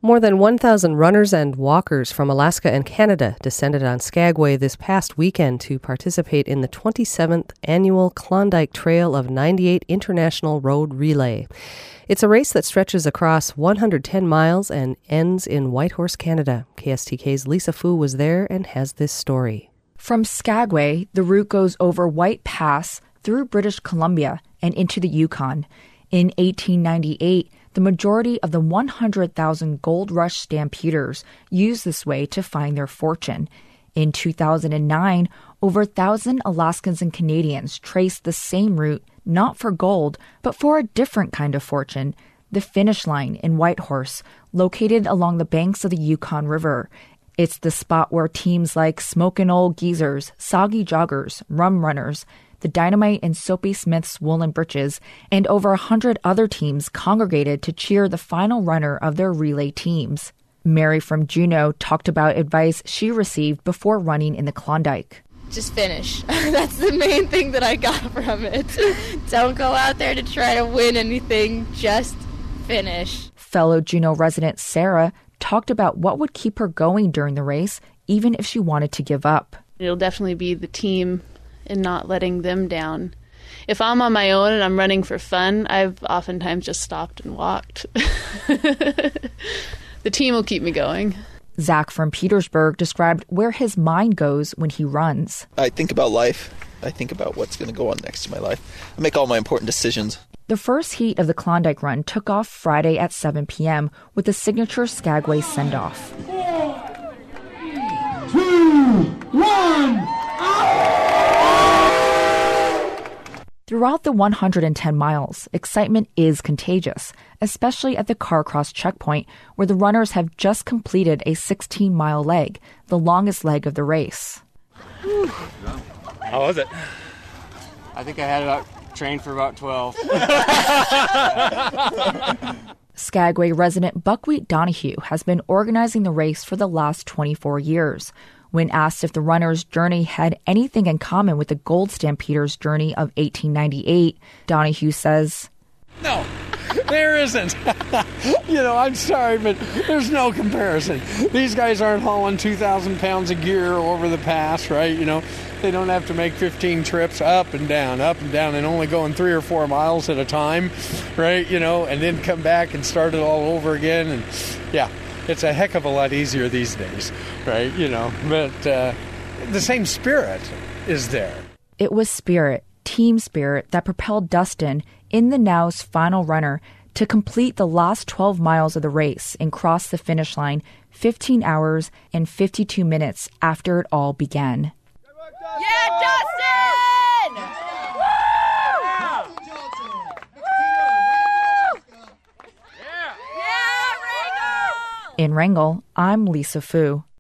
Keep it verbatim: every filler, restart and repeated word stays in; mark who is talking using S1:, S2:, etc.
S1: More than one thousand runners and walkers from Alaska and Canada descended on Skagway this past weekend to participate in the twenty-seventh annual Klondike Trail of ninety-eight International Road Relay. It's a race that stretches across one hundred ten miles and ends in Whitehorse, Canada. K S T K's Lisa Fu was there and has this story.
S2: From Skagway, the route goes over White Pass, through British Columbia, and into the Yukon. In eighteen ninety-eight, the majority of the one hundred thousand Gold Rush stampeders used this way to find their fortune. In two thousand nine, over one thousand Alaskans and Canadians traced the same route, not for gold, but for a different kind of fortune, the finish line in Whitehorse, located along the banks of the Yukon River. It's the spot where teams like Smokin' Old Geezers, Soggy Joggers, Rum Runners, the Dynamite and Soapy Smith's Woolen Britches, and over a hundred other teams congregated to cheer the final runner of their relay teams. Mary from Juneau talked about advice she received before running in the Klondike.
S3: Just finish. That's the main thing that I got from it. Don't go out there to try to win anything. Just finish.
S2: Fellow Juneau resident Sarah talked about what would keep her going during the race, even if she wanted to give up.
S4: It'll definitely be the team and not letting them down. If I'm on my own and I'm running for fun, I've oftentimes just stopped and walked. The team will keep me going.
S2: Zach from Petersburg described where his mind goes when he runs.
S5: I think about life. I think about what's going to go on next in my life. I make all my important decisions.
S2: The first heat of the Klondike Run took off Friday at seven p.m. with the signature Skagway send-off.
S6: Four, two, one,
S2: Throughout the one hundred ten miles, excitement is contagious, especially at the Carcross checkpoint, where the runners have just completed a sixteen-mile leg, the longest leg of the race.
S7: How was it? I think I had about trained for about twelve.
S2: Skagway resident Buckwheat Donahue has been organizing the race for the last twenty-four years. When asked if the runner's journey had anything in common with the Gold Stampeders' journey of eighteen ninety-eight, Donahue says,
S8: No, there isn't. You know, I'm sorry, but there's no comparison. These guys aren't hauling two thousand pounds of gear over the pass, right? You know, they don't have to make fifteen trips up and down, up and down, and only going three or four miles at a time, right? You know, and then come back and start it all over again. And yeah, it's a heck of a lot easier these days, right? You know, but uh, the same spirit is there.
S2: It was spirit, team spirit, that propelled Dustin, in the Now's final runner, to complete the last twelve miles of the race and cross the finish line fifteen hours and fifty-two minutes after it all began.
S3: Yeah, Dustin! Woo!
S2: In Wrangell, I'm Lisa Fu.